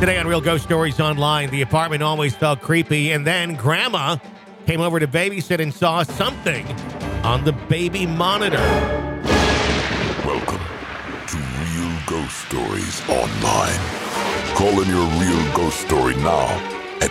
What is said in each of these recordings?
Today on Real Ghost Stories Online, the apartment always felt creepy, and then Grandma came over to babysit and saw something on the baby monitor. Welcome to Real Ghost Stories Online. Call in your real ghost story now at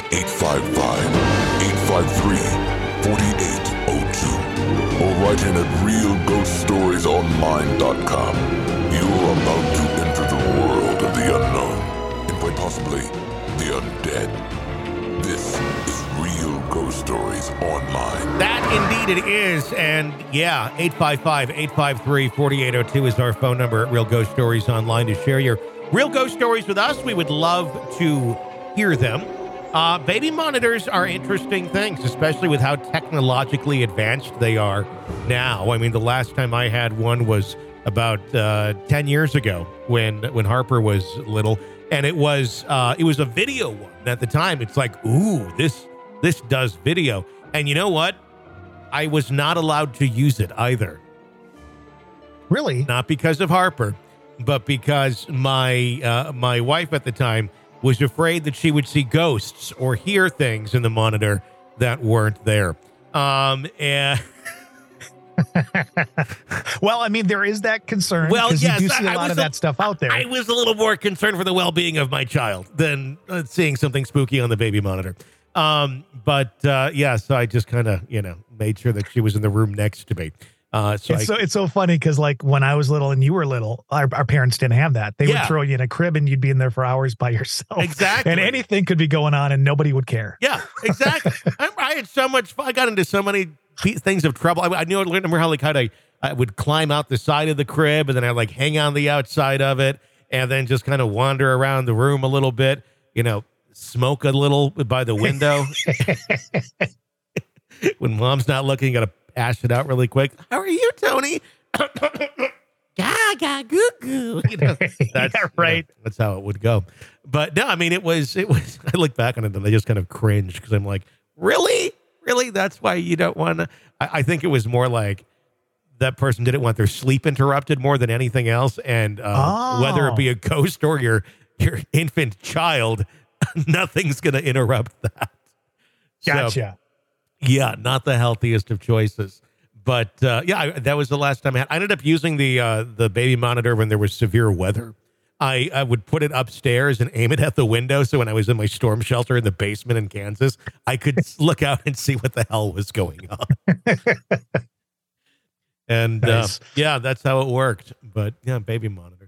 855-853-4802 or write in at realghoststoriesonline.com. You're about to enter the world of the unknown and quite possibly the undead. This is Real Ghost Stories Online. That indeed it is. And yeah, 855-853-4802 is our phone number at Real Ghost Stories Online to share your real ghost stories with us. We would love to hear them. Baby monitors are interesting things, especially with how technologically advanced they are now. I mean, the last time I had one was about 10 years ago when Harper was little, and it was a video one. At the time, it's like, ooh, this does video. And you know what? I was not allowed to use it either. Really? Not because of Harper, but because my wife at the time was afraid that she would see ghosts or hear things in the monitor that weren't there. And Well, I mean, there is that concern. Well, yes, you do see a lot of that stuff out there. I was a little more concerned for the well-being of my child than seeing something spooky on the baby monitor. So I just kind of, made sure that she was in the room next to me. It's so funny because like when I was little and you were little, our parents didn't have that. They would throw you in a crib and you'd be in there for hours by yourself. Exactly. And anything could be going on and nobody would care. Yeah, exactly. I had so much fun. I got into so many things of trouble. I remember how I would climb out the side of the crib and then I'd hang on the outside of it and then just kind of wander around the room a little bit, smoke a little by the window. When mom's not looking, got to ash it out really quick. How are you, Tony? Gaga goo goo. That's right. That's how it would go. But no, I mean, it was. I look back on it and I just kind of cringe because I'm like, really? That's why you don't want to. I think it was more like that person didn't want their sleep interrupted more than anything else. And whether it be a ghost or your infant child, nothing's going to interrupt that. Gotcha. So, yeah, not the healthiest of choices. But that was the last time I ended up using the baby monitor when there was severe weather. I would put it upstairs and aim it at the window. So when I was in my storm shelter in the basement in Kansas, I could look out and see what the hell was going on. And nice. That's how it worked. But yeah, baby monitors.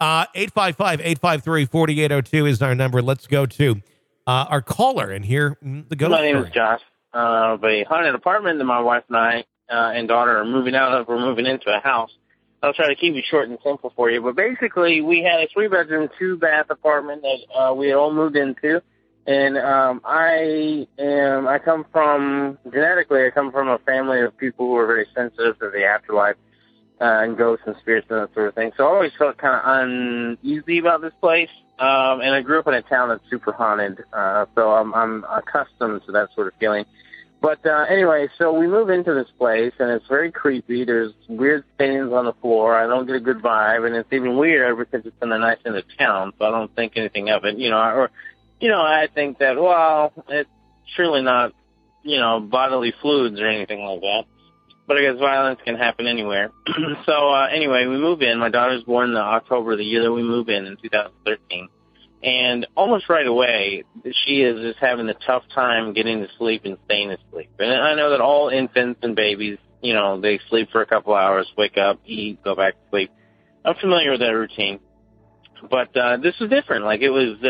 855-853-4802 is our number. Let's go to our caller and hear the ghost My name story. is Josh. Of a haunted apartment that my wife and I and daughter are moving out of. We're moving into a house. I'll try to keep it short and simple for you. But basically, we had a 3-bedroom, 2-bath apartment that we had all moved into. And I come from a family of people who are very sensitive to the afterlife and ghosts and spirits and that sort of thing. So I always felt kind of uneasy about this place. And I grew up in a town that's super haunted, so I'm accustomed to that sort of feeling. But anyway, so we move into this place, and it's very creepy. There's weird stains on the floor. I don't get a good vibe, and it's even weirder because it's in a nice end of town, so I don't think anything of it. I think that, well, it's surely not, bodily fluids or anything like that. But I guess violence can happen anywhere. So anyway, we move in. My daughter's born in October of the year that we move in 2013. And almost right away, she is just having a tough time getting to sleep and staying asleep. And I know that all infants and babies, they sleep for a couple hours, wake up, eat, go back to sleep. I'm familiar with that routine. But this was different. Like it was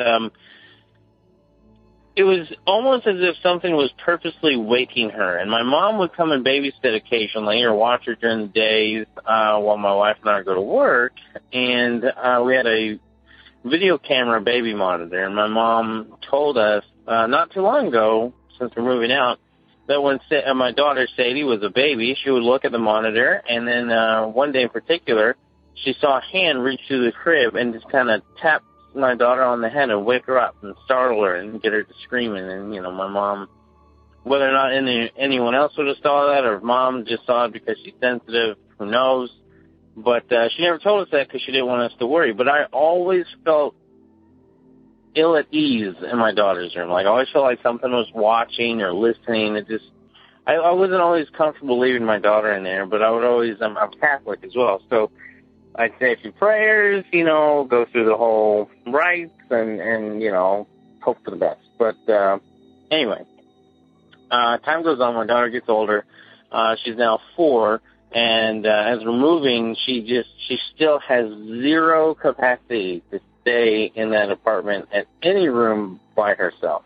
almost as if something was purposely waking her. And my mom would come and babysit occasionally or watch her during the days while my wife and I go to work. And we had a video camera baby monitor. And my mom told us not too long ago, since we're moving out, that when my daughter Sadie was a baby, she would look at the monitor. And then one day in particular, she saw a hand reach through the crib and just kind of tap my daughter on the head and wake her up and startle her and get her to screaming. And, my mom, whether or not anyone else would have saw that or if mom just saw it because she's sensitive, who knows. But she never told us that because she didn't want us to worry. But I always felt ill at ease in my daughter's room. Like, I always felt like something was watching or listening. It just, I wasn't always comfortable leaving my daughter in there, but I would always, I'm Catholic as well, so I'd say a few prayers, go through the whole rites and hope for the best. But anyway, time goes on. My daughter gets older. She's now 4, and as we're moving, she still has zero capacity to stay in that apartment at any room by herself.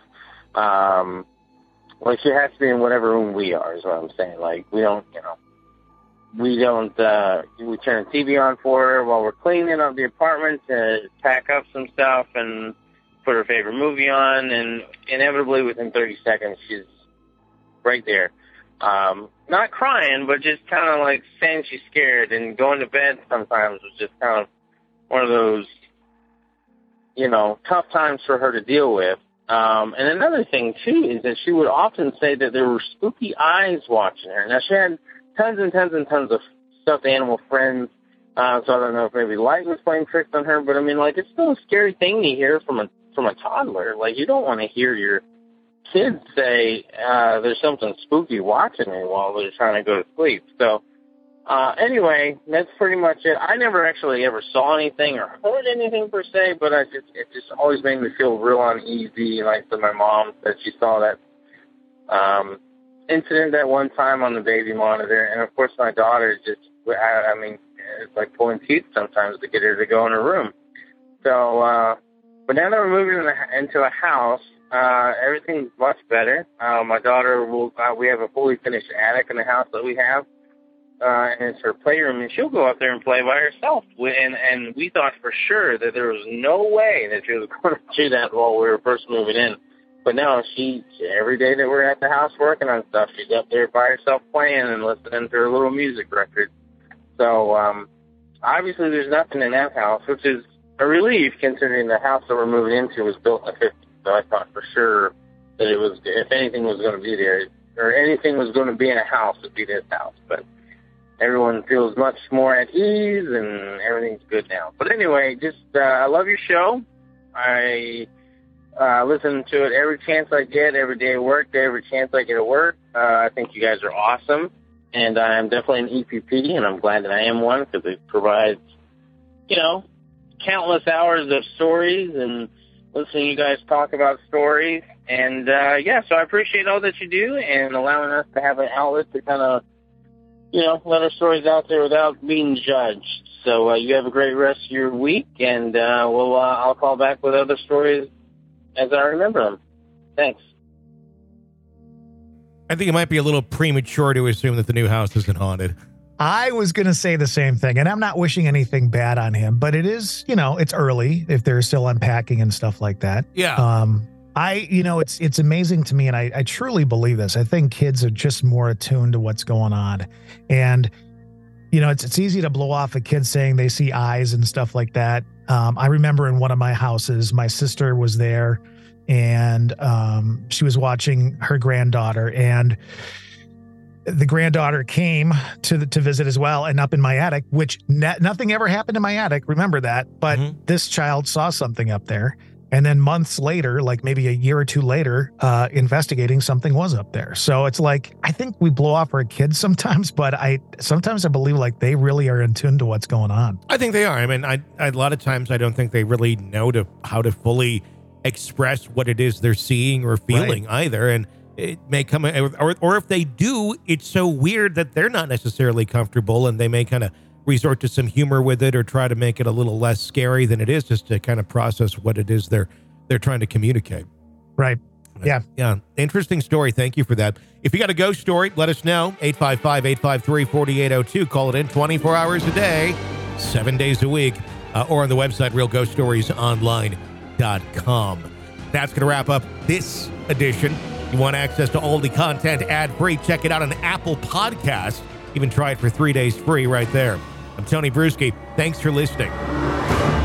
Like, she has to be in whatever room we are, is what I'm saying. Like, we don't, we turn the TV on for her while we're cleaning up the apartment to pack up some stuff and put her favorite movie on, and inevitably within 30 seconds, she's right there. Not crying, but just kind of like saying she's scared, and going to bed sometimes was just kind of one of those, tough times for her to deal with. And another thing, too, is that she would often say that there were spooky eyes watching her. Now, she had tons and tons and tons of stuffed animal friends, so I don't know if maybe light was playing tricks on her, but I mean, like, it's still a scary thing to hear from a toddler. Like, you don't want to hear your kids say, there's something spooky watching me while they're trying to go to sleep. So, anyway, that's pretty much it. I never actually ever saw anything or heard anything per se, but it just always made me feel real uneasy. Like, so my mom said she saw that incident that one time on the baby monitor, and of course my daughter just, I mean, it's like pulling teeth sometimes to get her to go in her room. So, but now that we're moving into a house, everything's much better. My daughter we have a fully finished attic in the house that we have, and it's her playroom, and she'll go up there and play by herself. And we thought for sure that there was no way that she was going to do that while we were first moving in. But no, every day that we're at the house working on stuff, she's up there by herself playing and listening to her little music record. So, obviously there's nothing in that house, which is a relief considering the house that we're moving into was built in the 50s. So I thought for sure that it was, if anything was going to be there, or anything was going to be in a house, it would be this house. But everyone feels much more at ease, and everything's good now. But anyway, I love your show. I listen to it every chance I get, every day at work, every chance I get at work. I think you guys are awesome, and I'm definitely an EPP, and I'm glad that I am one because it provides, countless hours of stories and listening to you guys talk about stories. And, so I appreciate all that you do and allowing us to have an outlet to kind of, let our stories out there without being judged. So you have a great rest of your week, and I'll call back with other stories as I remember them. Thanks. I think it might be a little premature to assume that the new house isn't haunted. I was going to say the same thing, and I'm not wishing anything bad on him, but it is, it's early if they're still unpacking and stuff like that. Yeah. It's amazing to me, and I truly believe this. I think kids are just more attuned to what's going on. And, it's easy to blow off a kid saying they see eyes and stuff like that. I remember in one of my houses, my sister was there, and she was watching her granddaughter, and the granddaughter came to visit as well, and up in my attic, which nothing ever happened in my attic. Remember that. But this child saw something up there. And then months later, like maybe a year or two later, investigating, something was up there. So it's like, I think we blow off our kids sometimes, but sometimes I believe like they really are in tune to what's going on. I think they are. I mean, a lot of times I don't think they really know how to fully express what it is they're seeing or feeling either. And it may come, or if they do, it's so weird that they're not necessarily comfortable, and they may kind of resort to some humor with it or try to make it a little less scary than it is, just to kind of process what it is they're trying to communicate. Right. Yeah. Yeah. Interesting story. Thank you for that. If you got a ghost story, let us know. 855-853-4802. Call it in 24 hours a day, 7 days a week, or on the website, realghoststoriesonline.com. That's going to wrap up this edition. You want access to all the content ad-free, check it out on Apple Podcasts. Even try it for 3 days free right there. I'm Tony Bruschi. Thanks for listening.